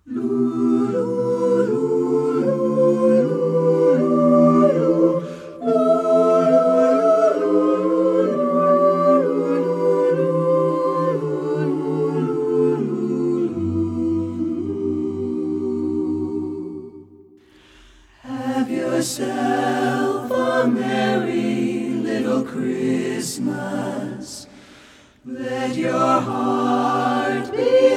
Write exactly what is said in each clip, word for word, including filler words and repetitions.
Have yourself a merry little Christmas. Let your heart be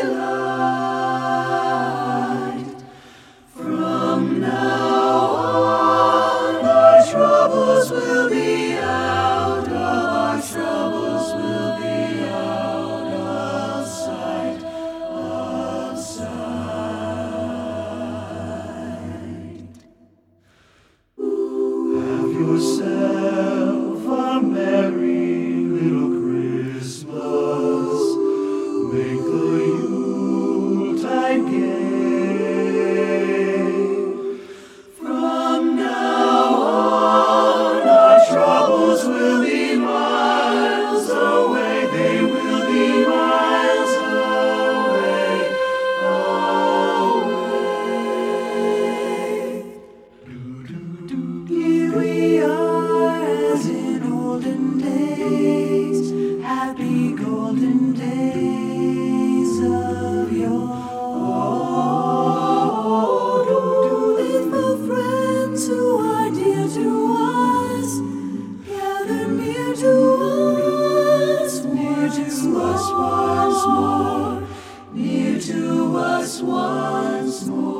light. From now on, our troubles will be out, our troubles will be out of sight, of sight. Have yourself a merry little Christmas. Make the Yuletide gay. From now on, our troubles will be miles away. They will be miles away, away. Here we are as in olden days, happy golden days of yore. Faithful friends who are dear to us, gather near to us, near to us once more, near to us once more.